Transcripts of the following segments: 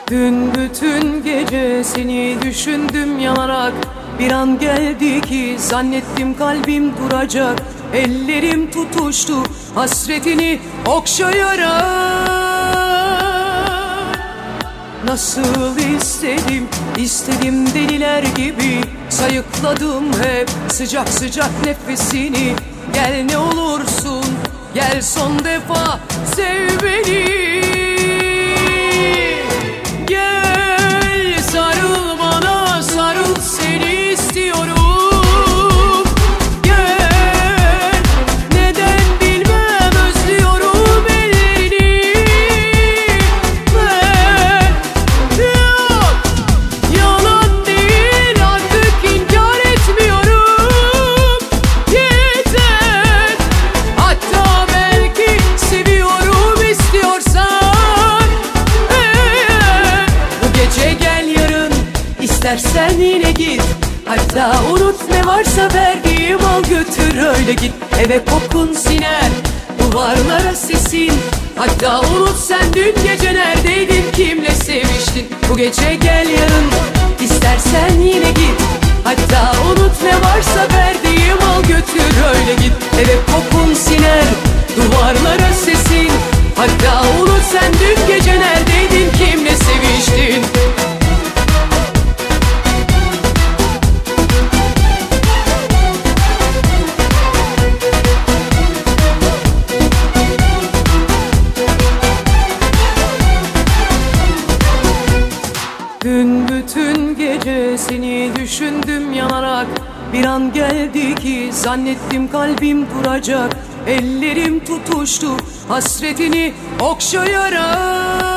Dün bütün gece seni düşündüm yanarak. Bir an geldi ki zannettim kalbim duracak. Ellerim tutuştu hasretini okşayarak. Nasıl istedim deliler gibi. Sayıkladım hep sıcak sıcak nefesini. Gel ne olursun gel son defa sev beni. Gel sarıl bana, sarıl, seni istiyorum. Gel, neden bilmem özlüyorum ellerini. Ben yok, yalan değil, artık inkar etmiyorum. Yeter, hatta belki seviyorum istiyorsan. Bu gece gel, yarın istersen yine git. Hatta unut ne varsa verdiğim, al götür öyle git. Eve kokun siner, duvarlara sesin. Hatta unut sen dün gece neredeydin, kimle seviştin. Bu gece gel, yarın istersen yine git. Hatta unut ne varsa verdiğim, al götür öyle git. Eve kokun siner, duvarlara sesin. Hatta unut sen dün gece neredeydin, kimle seviştin. Dün bütün gece seni düşündüm yanarak. Bir an geldi ki zannettim kalbim duracak. Ellerim tutuştu hasretini okşayarak.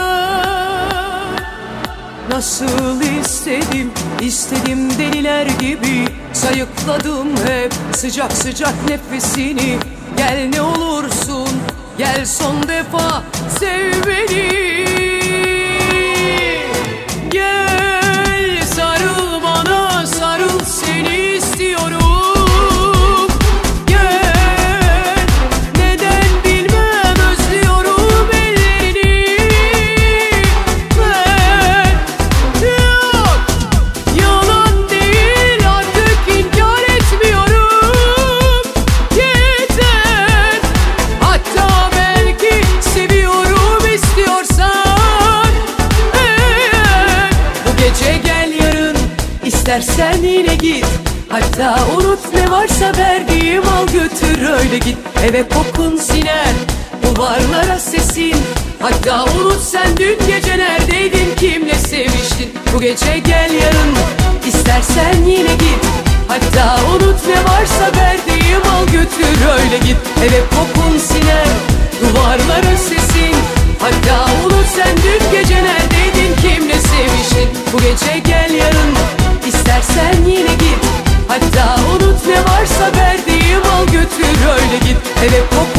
Nasıl istedim deliler gibi. Sayıkladım hep sıcak sıcak nefesini. Gel ne olursun gel son defa sev beni. Gel sarıl bana, sarıl, seni istiyorum. Gel, neden bilmem özlüyorum ellerini. Ben yok, yalan değil, artık inkar etmiyorum. Yeter, hatta belki seviyorum istiyorsan. Bu gece gel, yarın istersen yine git. Hatta unut ne varsa verdiğim, al götür öyle git. Eve kokun siner, duvarlara sesin. Hatta unut sen dün gece neredeydin, kimle seviştin. Bu gece gel, yarın istersen yine git. Hatta unut ne varsa verdiğim, al götür öyle git. Eve kokun siner, duvarlara sesin. Hatta unut sen dün gece neredeydin, kimle seviştin. Bu gece gel, yarın istersen yine git. Hatta unut ne varsa verdiğim, al götür öyle git. Eve kokun